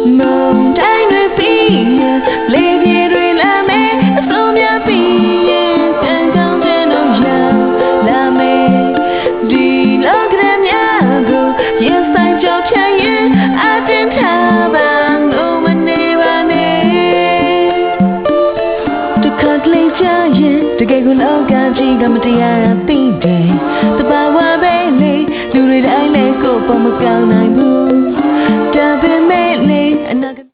မုန်တိုင်းတွေပြီးရင်လေပြေတွေလာမယ်အစိုးမြပြီးရင်ကံကောင်းခြင်းတို့ရောက်လာမယ်ဒီလောကရဲ့များကိုရင်ဆိုင်ကြောက်ဖြတ်ရင်အတင်းထားပါလို့မနေပါနဲ့တခါတလေချရင်တကယ်ကိုလောကကြီးကမတရားသိတယ်တဘာဝပဲလေလူတွေတိုင်းလည်းကိုယ်ပေါ်မကောင်းနိုင်ဘူးဒါပေမဲ့လေအနာ